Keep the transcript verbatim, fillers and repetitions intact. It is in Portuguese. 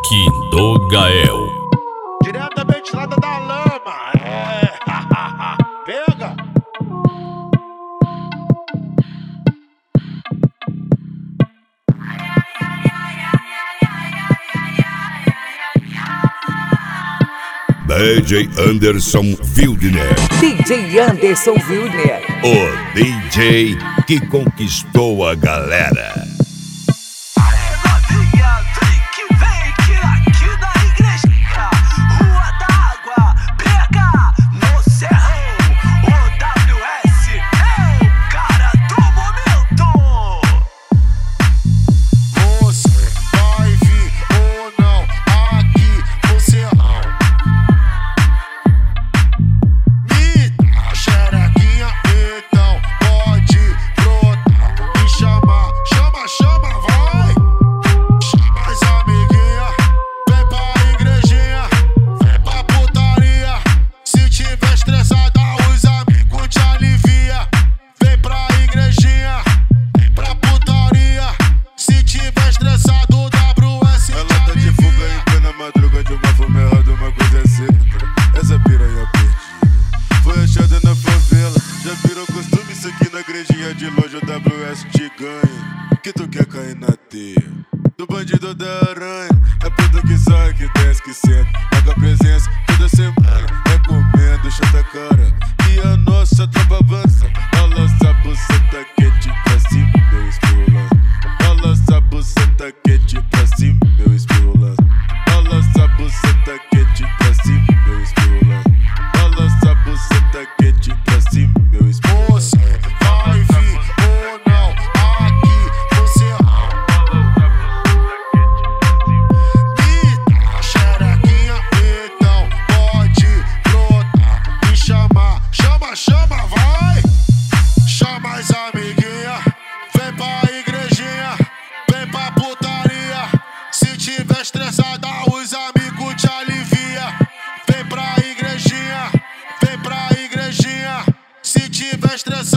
Rock do Gael. Diretamente lá da lama. É. Pega. D J Anderson Wildner. D J Anderson Wildner. O D J que conquistou a galera. De longe o W S te ganha, que tu quer cair na teia do bandido da aranha. É puta que sai, que desce, que senta, paga a presença toda semana. Recomendo, chata a cara, que a nossa tropa avança. Balança a buceta quente pra cima, meu espirulando. Balança a buceta quente pra cima, meu espirulando. Balança a buceta quente pra cima, meu espirulando. Balança a buceta quente pra cima, meu espirulando. Chama, vai! Chama as amiguinha, vem pra igrejinha, vem pra putaria. Se tiver estressada, os amigos te alivia. Vem pra igrejinha, vem pra igrejinha. Se tiver estressada,